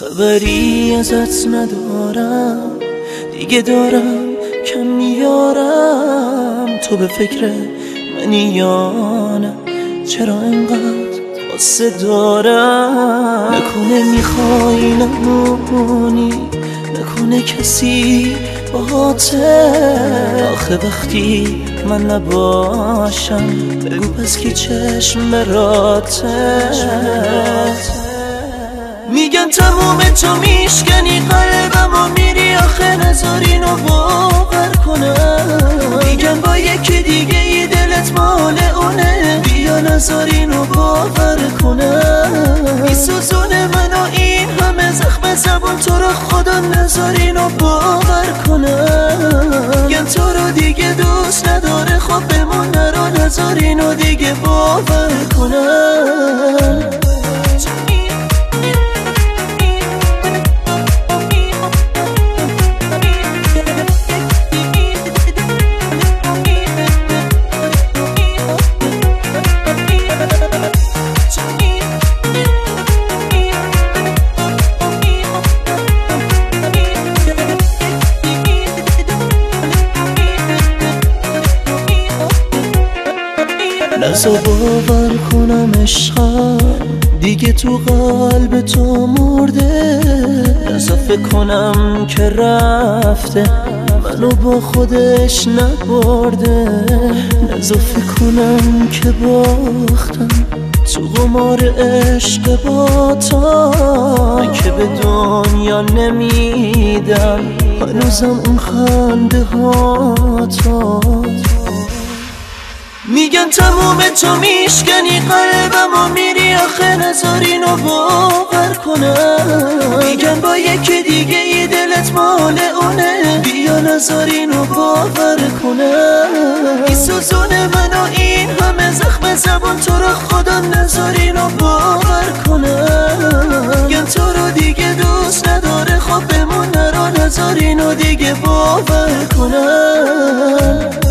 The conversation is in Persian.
خبری ازت ندارم دیگه، دارم کم میارم. تو به فکر منی یا نه؟ چرا انقدر قصه دارم؟ نکنه میخوای نمونی، نکنه کسی باهاته؟ آخه وقتی من نباشم بگو پس کی چشم براته؟ میگن تموم تو میشکنی قلبم و میری، آخه نذار اینو باور کنم. میگن با یکی دیگه ای دلت مال اونه، بیا نذار اینو باور کنم. میسوزونه منو این همه زخم زبون، تو رو خدا نذار اینو باور کنم. میگن تو رو دیگه دوست نداره، خب بمون نرو، نذار اینو دیگه باور کنم. نزا باور کنم عشقم دیگه تو قلب تو مرده. نزا فکر کنم که رفته منو با خودش نبرده. نزا فکر کنم که باختم تو قمار عشق با تا، که به دنیا نمیدم هنوزم اون خنده ها تا. میگن تموم تو میشکنی قلبم و میری، آخه نذار اینو باور کنم. میگن با یکی دیگه ای دلت مال اونه، بیا نذار اینو باور کنم. میسوزونه منو این همه زخم زبون، تو رو خدا نذار اینو باور کنم. میگن تو رو دیگه دوست نداره، خب بمون نرو، نذار اینو دیگه باور کنم.